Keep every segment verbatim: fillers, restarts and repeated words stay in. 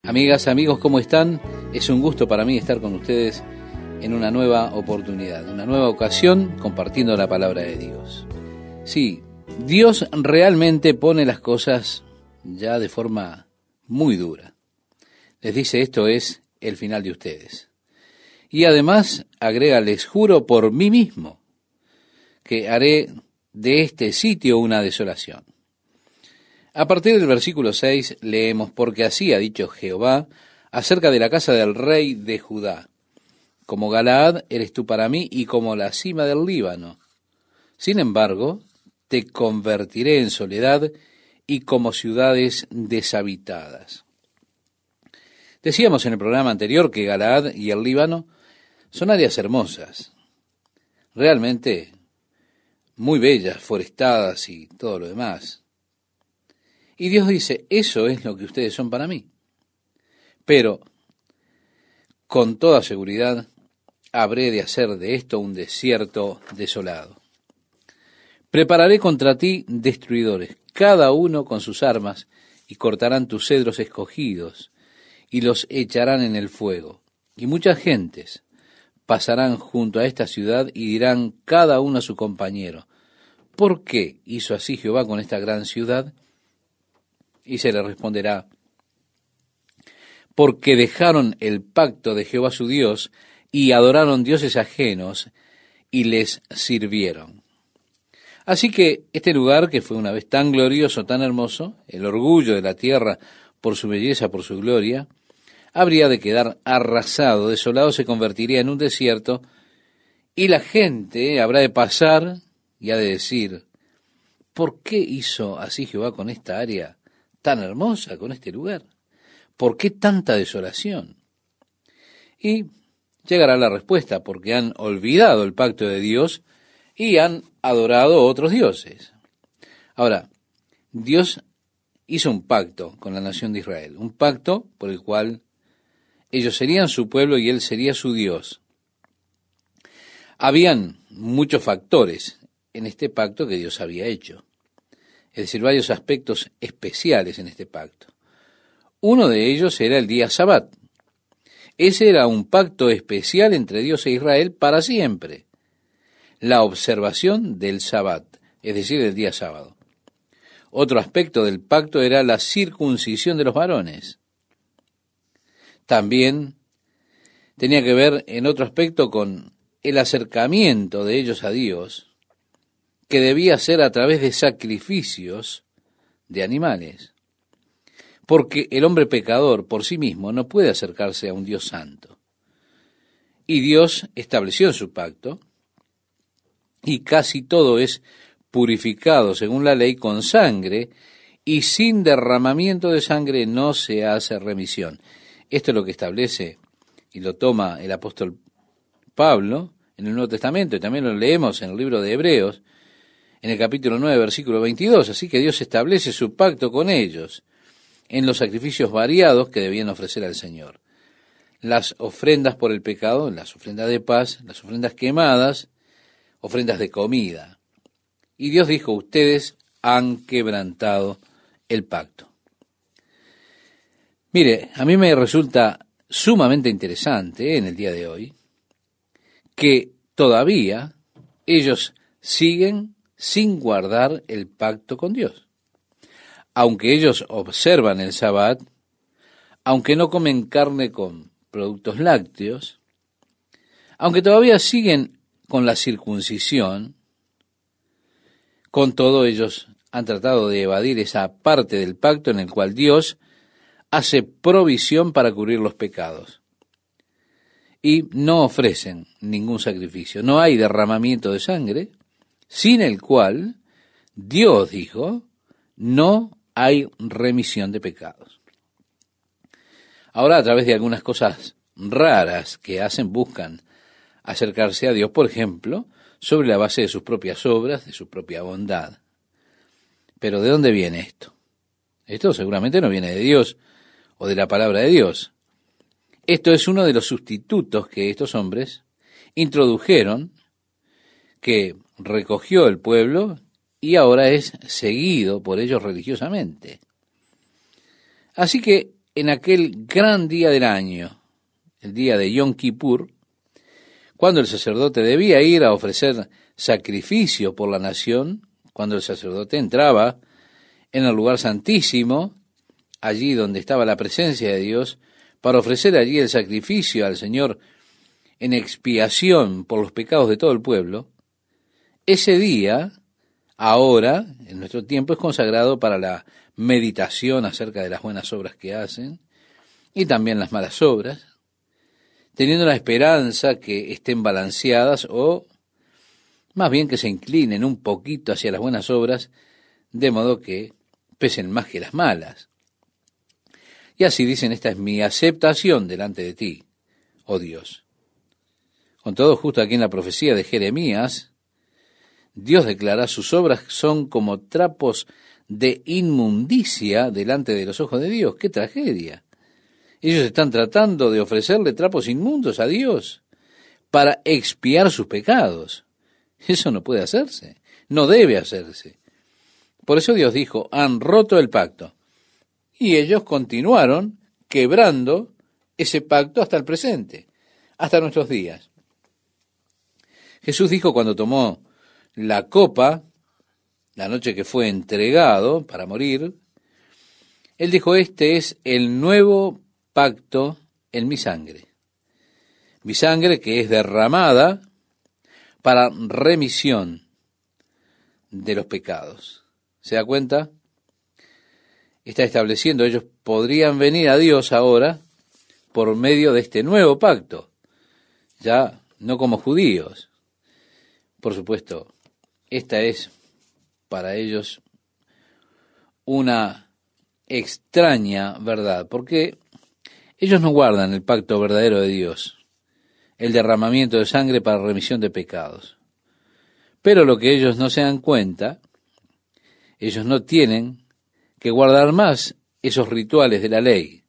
Amigas, amigos, ¿cómo están? Es un gusto para mí estar con ustedes en una nueva oportunidad, una nueva ocasión compartiendo la palabra de Dios. Sí, Dios realmente pone las cosas ya de forma muy dura. Les dice, esto es el final de ustedes. Y además agrega, les juro por mí mismo que haré de este sitio una desolación. A partir del versículo seis leemos, porque así ha dicho Jehová acerca de la casa del rey de Judá. Como Galaad eres tú para mí y como la cima del Líbano. Sin embargo, te convertiré en soledad y como ciudades deshabitadas. Decíamos en el programa anterior que Galaad y el Líbano son áreas hermosas, realmente muy bellas, forestadas y todo lo demás. Y Dios dice, eso es lo que ustedes son para mí. Pero, con toda seguridad, habré de hacer de esto un desierto desolado. Prepararé contra ti destruidores, cada uno con sus armas, y cortarán tus cedros escogidos, y los echarán en el fuego. Y muchas gentes pasarán junto a esta ciudad y dirán cada uno a su compañero, ¿por qué hizo así Jehová con esta gran ciudad? Y se le responderá, porque dejaron el pacto de Jehová su Dios y adoraron dioses ajenos y les sirvieron. Así que este lugar, que fue una vez tan glorioso, tan hermoso, el orgullo de la tierra por su belleza, por su gloria, habría de quedar arrasado, desolado, se convertiría en un desierto, y la gente habrá de pasar y ha de decir, ¿por qué hizo así Jehová con esta área tan hermosa, con este lugar? ¿Por qué tanta desolación? Y llegará la respuesta, porque han olvidado el pacto de Dios y han adorado otros dioses. Ahora, Dios hizo un pacto con la nación de Israel, un pacto por el cual ellos serían su pueblo y Él sería su Dios. Habían muchos factores en este pacto que Dios había hecho, es decir, varios aspectos especiales en este pacto. Uno de ellos era el día Sabat. Ese era un pacto especial entre Dios e Israel para siempre. La observación del Sabat, es decir, el día sábado. Otro aspecto del pacto era la circuncisión de los varones. También tenía que ver en otro aspecto con el acercamiento de ellos a Dios, que debía ser a través de sacrificios de animales. Porque el hombre pecador por sí mismo no puede acercarse a un Dios santo. Y Dios estableció en su pacto, y casi todo es purificado según la ley con sangre, y sin derramamiento de sangre no se hace remisión. Esto es lo que establece y lo toma el apóstol Pablo en el Nuevo Testamento, y también lo leemos en el libro de Hebreos, en el capítulo nueve, versículo veintidós. Así que Dios establece su pacto con ellos en los sacrificios variados que debían ofrecer al Señor. Las ofrendas por el pecado, las ofrendas de paz, las ofrendas quemadas, ofrendas de comida. Y Dios dijo, ustedes han quebrantado el pacto. Mire, a mí me resulta sumamente interesante en el día de hoy que todavía ellos siguen sin guardar el pacto con Dios. Aunque ellos observan el Sabbat, aunque no comen carne con productos lácteos, aunque todavía siguen con la circuncisión, con todo ellos han tratado de evadir esa parte del pacto en el cual Dios hace provisión para cubrir los pecados. Y no ofrecen ningún sacrificio, no hay derramamiento de sangre, sin el cual Dios dijo, no hay remisión de pecados. Ahora, a través de algunas cosas raras que hacen, buscan acercarse a Dios, por ejemplo, sobre la base de sus propias obras, de su propia bondad. Pero ¿de dónde viene esto? Esto seguramente no viene de Dios o de la palabra de Dios. Esto es uno de los sustitutos que estos hombres introdujeron, que recogió el pueblo y ahora es seguido por ellos religiosamente. Así que en aquel gran día del año, el día de Yom Kippur, cuando el sacerdote debía ir a ofrecer sacrificio por la nación, cuando el sacerdote entraba en el lugar santísimo, allí donde estaba la presencia de Dios, para ofrecer allí el sacrificio al Señor en expiación por los pecados de todo el pueblo, ese día, ahora, en nuestro tiempo, es consagrado para la meditación acerca de las buenas obras que hacen y también las malas obras, teniendo la esperanza que estén balanceadas o más bien que se inclinen un poquito hacia las buenas obras, de modo que pesen más que las malas. Y así dicen, esta es mi aceptación delante de ti, oh Dios. Con todo, justo aquí en la profecía de Jeremías, Dios declara, sus obras son como trapos de inmundicia delante de los ojos de Dios. ¡Qué tragedia! Ellos están tratando de ofrecerle trapos inmundos a Dios para expiar sus pecados. Eso no puede hacerse, no debe hacerse. Por eso Dios dijo, han roto el pacto. Y ellos continuaron quebrando ese pacto hasta el presente, hasta nuestros días. Jesús dijo cuando tomó la copa, la noche que fue entregado para morir, Él dijo, este es el nuevo pacto en mi sangre. Mi sangre que es derramada para remisión de los pecados. ¿Se da cuenta? Está estableciendo, ellos podrían venir a Dios ahora por medio de este nuevo pacto, ya no como judíos. Por supuesto, esta es para ellos una extraña verdad, porque ellos no guardan el pacto verdadero de Dios, el derramamiento de sangre para remisión de pecados. Pero lo que ellos no se dan cuenta, ellos no tienen que guardar más esos rituales de la ley.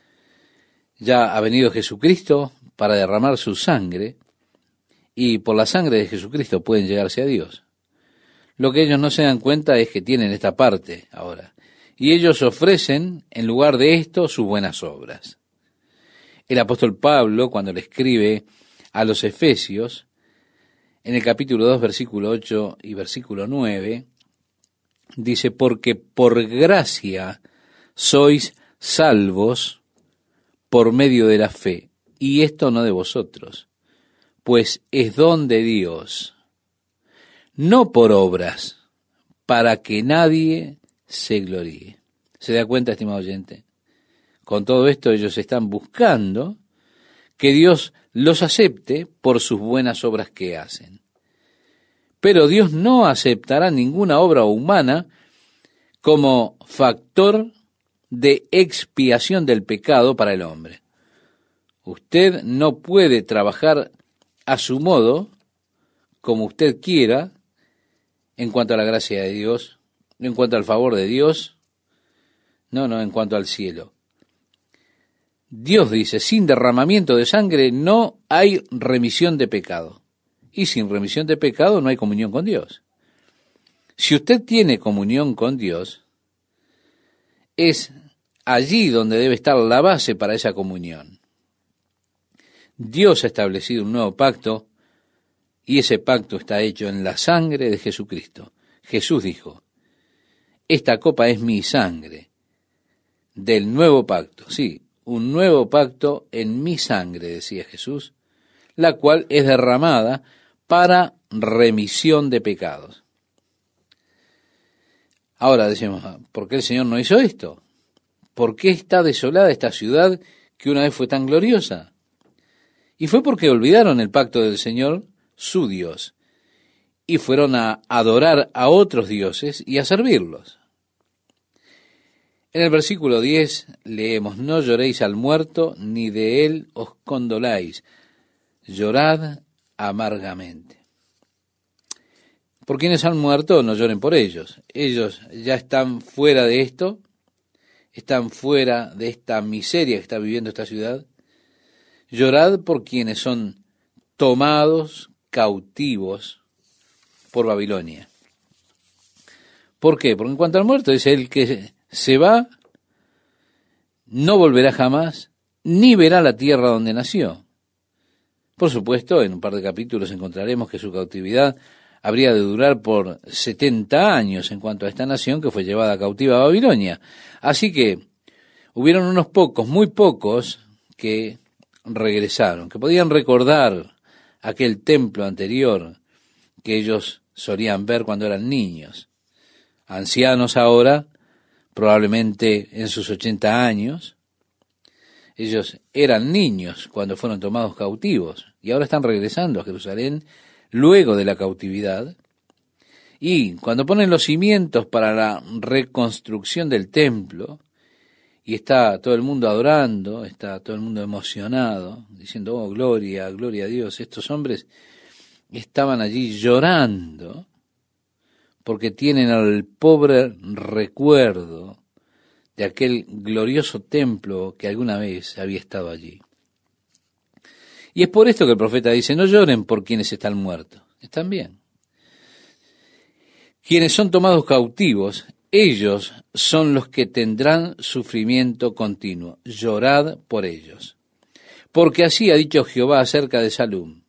Ya ha venido Jesucristo para derramar su sangre, y por la sangre de Jesucristo pueden llegarse a Dios. Lo que ellos no se dan cuenta es que tienen esta parte ahora, y ellos ofrecen en lugar de esto sus buenas obras. El apóstol Pablo, cuando le escribe a los Efesios, en el capítulo dos, versículo ocho y versículo nueve, dice, porque por gracia sois salvos por medio de la fe, y esto no de vosotros, pues es don de Dios, no por obras, para que nadie se gloríe. ¿Se da cuenta, estimado oyente? Con todo esto ellos están buscando que Dios los acepte por sus buenas obras que hacen. Pero Dios no aceptará ninguna obra humana como factor de expiación del pecado para el hombre. Usted no puede trabajar a su modo, como usted quiera, en cuanto a la gracia de Dios, en cuanto al favor de Dios, no, no, en cuanto al cielo. Dios dice, sin derramamiento de sangre no hay remisión de pecado. Y sin remisión de pecado no hay comunión con Dios. Si usted tiene comunión con Dios, es allí donde debe estar la base para esa comunión. Dios ha establecido un nuevo pacto, y ese pacto está hecho en la sangre de Jesucristo. Jesús dijo, esta copa es mi sangre del nuevo pacto. Sí, un nuevo pacto en mi sangre, decía Jesús, la cual es derramada para remisión de pecados. Ahora decimos, ¿por qué el Señor no hizo esto? ¿Por qué está desolada esta ciudad que una vez fue tan gloriosa? Y fue porque olvidaron el pacto del Señor, su Dios, y fueron a adorar a otros dioses y a servirlos. En el versículo diez leemos, no lloréis al muerto, ni de él os condoláis, llorad amargamente. Por quienes han muerto, no lloren por ellos. Ellos ya están fuera de esto, están fuera de esta miseria que está viviendo esta ciudad. Llorad por quienes son tomados cautivos por Babilonia. ¿Por qué? Porque en cuanto al muerto, es el que se va, no volverá jamás, ni verá la tierra donde nació. Por supuesto, en un par de capítulos encontraremos que su cautividad habría de durar por setenta años en cuanto a esta nación que fue llevada cautiva a Babilonia. Así que hubieron unos pocos, muy pocos, que regresaron, que podían recordar aquel templo anterior que ellos solían ver cuando eran niños. Ancianos ahora, probablemente en sus ochenta años. Ellos eran niños cuando fueron tomados cautivos y ahora están regresando a Jerusalén luego de la cautividad. Y cuando ponen los cimientos para la reconstrucción del templo, y está todo el mundo adorando, está todo el mundo emocionado, diciendo, oh, gloria, gloria a Dios, estos hombres estaban allí llorando porque tienen el pobre recuerdo de aquel glorioso templo que alguna vez había estado allí. Y es por esto que el profeta dice, no lloren por quienes están muertos, están bien. Quienes son tomados cautivos, ellos son los que tendrán sufrimiento continuo, llorad por ellos. Porque así ha dicho Jehová acerca de Salum.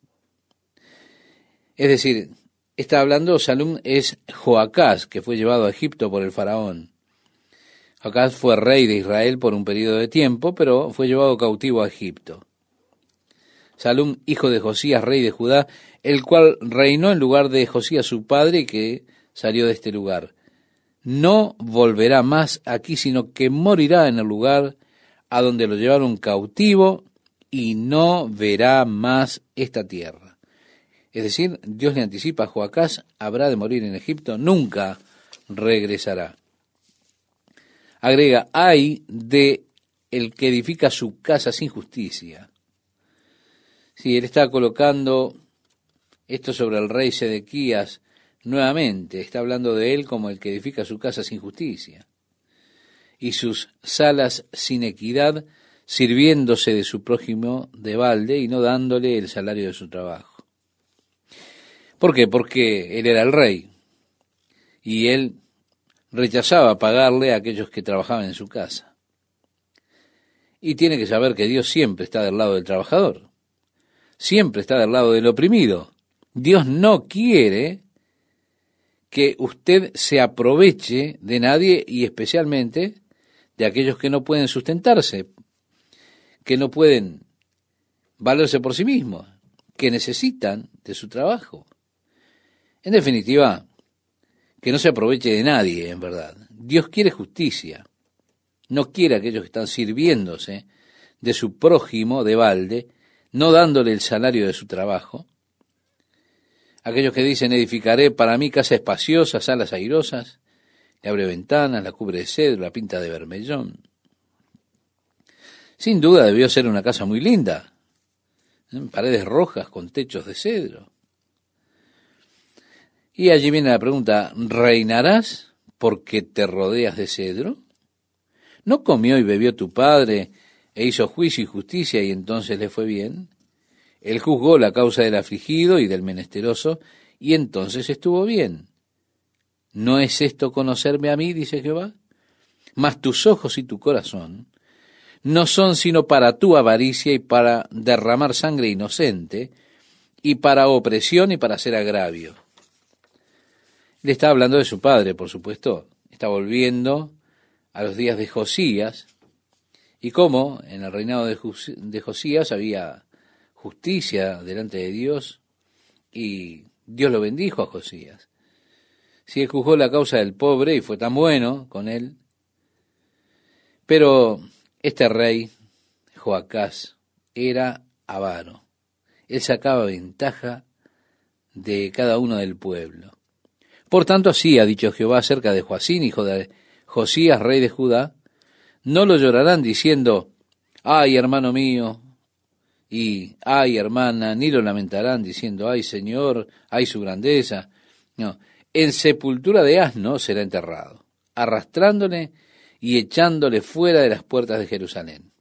Es decir, está hablando, Salum es Joacás, que fue llevado a Egipto por el faraón. Joacás fue rey de Israel por un periodo de tiempo, pero fue llevado cautivo a Egipto. Salum, hijo de Josías, rey de Judá, el cual reinó en lugar de Josías su padre, que salió de este lugar. No volverá más aquí, sino que morirá en el lugar a donde lo llevaron cautivo y no verá más esta tierra. Es decir, Dios le anticipa a Joacás, habrá de morir en Egipto, nunca regresará. Agrega, ay de el que edifica su casa sin justicia. Sí, él está colocando esto sobre el rey Sedequías nuevamente, está hablando de él como el que edifica su casa sin justicia, y sus salas sin equidad, sirviéndose de su prójimo de balde y no dándole el salario de su trabajo. ¿Por qué? Porque él era el rey, y él rechazaba pagarle a aquellos que trabajaban en su casa. Y tiene que saber que Dios siempre está del lado del trabajador, siempre está del lado del oprimido. Dios no quiere que usted se aproveche de nadie y especialmente de aquellos que no pueden sustentarse, que no pueden valerse por sí mismos, que necesitan de su trabajo. En definitiva, que no se aproveche de nadie, en verdad. Dios quiere justicia. No quiere a aquellos que están sirviéndose de su prójimo de balde, no dándole el salario de su trabajo. Aquellos que dicen, edificaré para mí casa espaciosa, salas airosas, le abre ventanas, la cubre de cedro, la pinta de bermellón. Sin duda debió ser una casa muy linda, ¿eh? Paredes rojas con techos de cedro. Y allí viene la pregunta, ¿reinarás porque te rodeas de cedro? ¿No comió y bebió tu padre e hizo juicio y justicia y entonces le fue bien? Él juzgó la causa del afligido y del menesteroso y entonces estuvo bien. ¿No es esto conocerme a mí, dice Jehová? Mas tus ojos y tu corazón no son sino para tu avaricia y para derramar sangre inocente y para opresión y para hacer agravio. Le está hablando de su padre, por supuesto. Está volviendo a los días de Josías y cómo en el reinado de, Jos- de Josías había justicia delante de Dios y Dios lo bendijo a Josías. Si él juzgó la causa del pobre y fue tan bueno con él, pero este rey, Joacás, era avaro. Él sacaba ventaja de cada uno del pueblo. Por tanto, así ha dicho Jehová acerca de Joacín, hijo de Josías, rey de Judá, no lo llorarán diciendo, ay, hermano mío, y ay, hermana, ni lo lamentarán diciendo, ay, Señor, ay, su grandeza. No, en sepultura de asno será enterrado, arrastrándole y echándole fuera de las puertas de Jerusalén.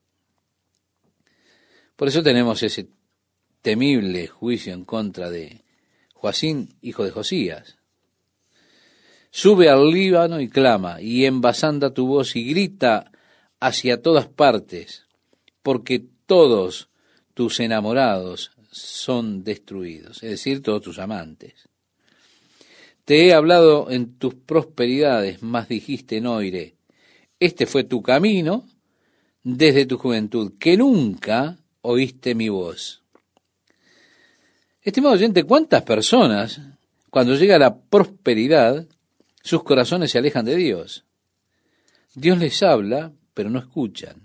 Por eso tenemos ese temible juicio en contra de Joacín, hijo de Josías. Sube al Líbano y clama, y envasanda tu voz y grita hacia todas partes, porque todos tus enamorados son destruidos, es decir, todos tus amantes. Te he hablado en tus prosperidades, mas dijiste no iré. Este fue tu camino desde tu juventud, que nunca oíste mi voz. Estimado oyente, ¿cuántas personas, cuando llega la prosperidad, sus corazones se alejan de Dios? Dios les habla, pero no escuchan.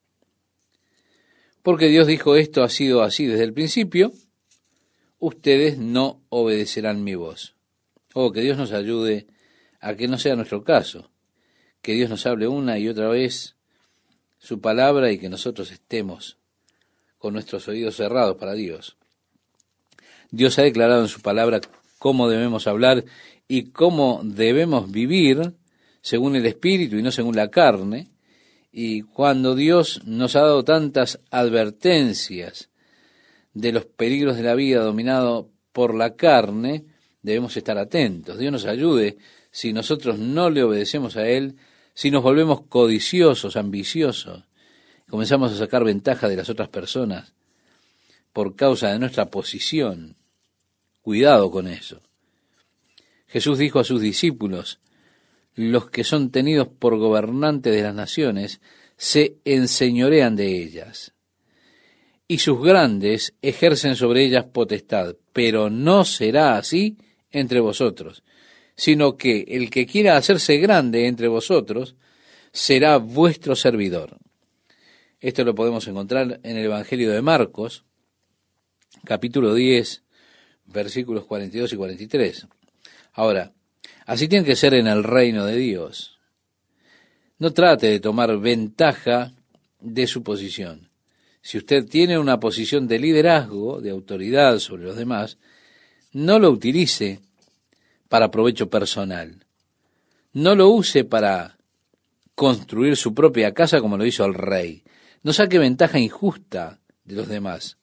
Porque Dios dijo, esto ha sido así desde el principio, ustedes no obedecerán mi voz. Oh, que Dios nos ayude a que no sea nuestro caso, que Dios nos hable una y otra vez su palabra y que nosotros estemos con nuestros oídos cerrados para Dios. Dios ha declarado en su palabra cómo debemos hablar y cómo debemos vivir según el Espíritu y no según la carne. Y cuando Dios nos ha dado tantas advertencias de los peligros de la vida dominado por la carne, debemos estar atentos. Dios nos ayude si nosotros no le obedecemos a Él, si nos volvemos codiciosos, ambiciosos, comenzamos a sacar ventaja de las otras personas por causa de nuestra posición. Cuidado con eso. Jesús dijo a sus discípulos, los que son tenidos por gobernantes de las naciones se enseñorean de ellas, y sus grandes ejercen sobre ellas potestad, pero no será así entre vosotros, sino que el que quiera hacerse grande entre vosotros será vuestro servidor. Esto lo podemos encontrar en el Evangelio de Marcos, capítulo diez, versículos cuarenta y dos y cuarenta y tres. Ahora, así tiene que ser en el reino de Dios. No trate de tomar ventaja de su posición. Si usted tiene una posición de liderazgo, de autoridad sobre los demás, no lo utilice para provecho personal. No lo use para construir su propia casa como lo hizo el rey. No saque ventaja injusta de los demás.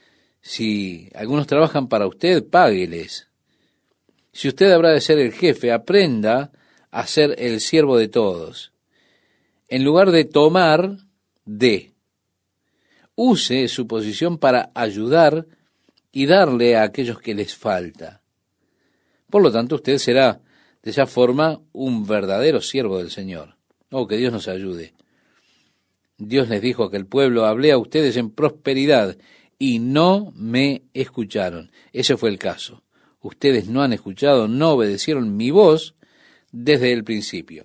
Si algunos trabajan para usted, págueles. Si usted habrá de ser el jefe, aprenda a ser el siervo de todos. En lugar de tomar, dé. Use su posición para ayudar y darle a aquellos que les falta. Por lo tanto, usted será de esa forma un verdadero siervo del Señor. Oh, que Dios nos ayude. Dios les dijo a aquel pueblo, hablé a ustedes en prosperidad y no me escucharon. Ese fue el caso. Ustedes no han escuchado, no obedecieron mi voz desde el principio.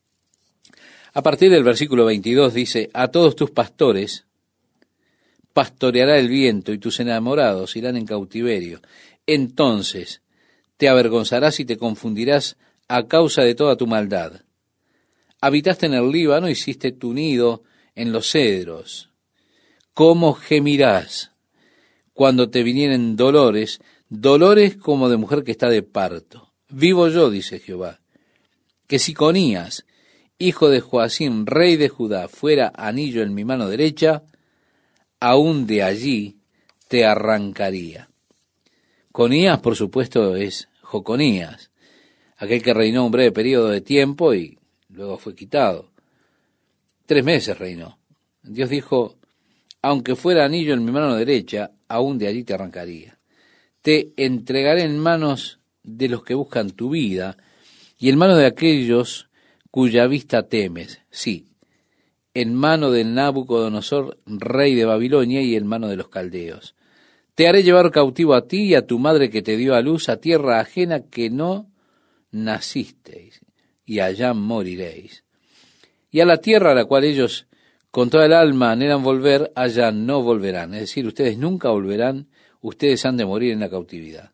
A partir del versículo veintidós dice, a todos tus pastores pastoreará el viento y tus enamorados irán en cautiverio. Entonces te avergonzarás y te confundirás a causa de toda tu maldad. Habitaste en el Líbano, hiciste tu nido en los cedros. ¿Cómo gemirás cuando te vinieren dolores, dolores como de mujer que está de parto? Vivo yo, dice Jehová, que si Conías, hijo de Joacim, rey de Judá, fuera anillo en mi mano derecha, aún de allí te arrancaría. Conías, por supuesto, es Joconías, aquel que reinó un breve periodo de tiempo y luego fue quitado. Tres meses reinó. Dios dijo, aunque fuera anillo en mi mano derecha, aún de allí te arrancaría. Te entregaré en manos de los que buscan tu vida y en manos de aquellos cuya vista temes. Sí, en mano de Nabucodonosor, rey de Babilonia, y en mano de los caldeos. Te haré llevar cautivo a ti y a tu madre que te dio a luz a tierra ajena que no nacisteis, y allá moriréis. Y a la tierra a la cual ellos con toda el alma anhelan volver, allá no volverán. Es decir, ustedes nunca volverán, ustedes han de morir en la cautividad.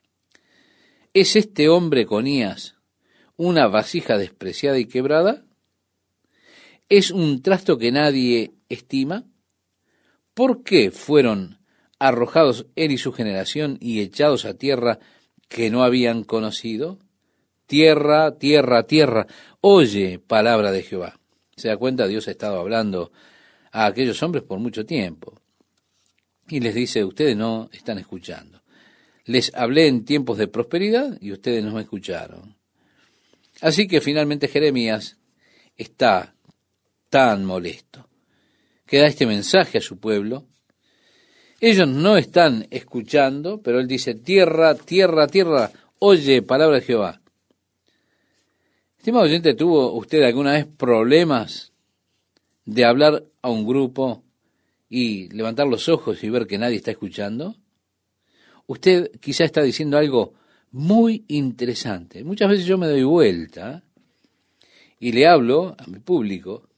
¿Es este hombre Conías una vasija despreciada y quebrada? ¿Es un trasto que nadie estima? ¿Por qué fueron arrojados él y su generación y echados a tierra que no habían conocido? Tierra, tierra, tierra, oye palabra de Jehová. Se da cuenta, Dios ha estado hablando a aquellos hombres por mucho tiempo. Y les dice, ustedes no están escuchando. Les hablé en tiempos de prosperidad y ustedes no me escucharon. Así que finalmente Jeremías está tan molesto, que da este mensaje a su pueblo. Ellos no están escuchando, pero él dice, tierra, tierra, tierra, oye palabra de Jehová. Estimado oyente, ¿tuvo usted alguna vez problemas de hablar a un grupo y levantar los ojos y ver que nadie está escuchando? Usted quizá está diciendo algo muy interesante. Muchas veces yo me doy vuelta y le hablo a mi público,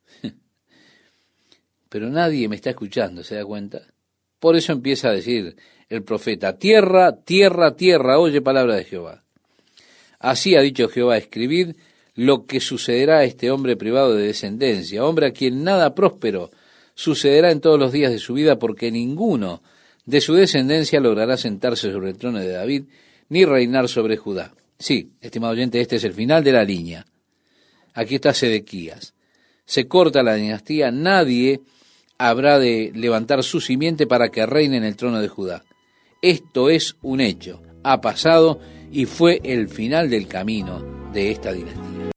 pero nadie me está escuchando, ¿se da cuenta? Por eso empieza a decir el profeta, tierra, tierra, tierra, oye palabra de Jehová. Así ha dicho Jehová, escribid lo que sucederá a este hombre privado de descendencia, hombre a quien nada próspero sucederá en todos los días de su vida, porque ninguno de su descendencia logrará sentarse sobre el trono de David, ni reinar sobre Judá. Sí, estimado oyente, este es el final de la línea. Aquí está Sedequías. Se corta la dinastía, nadie habrá de levantar su simiente para que reine en el trono de Judá. Esto es un hecho, ha pasado y fue el final del camino de esta dinastía.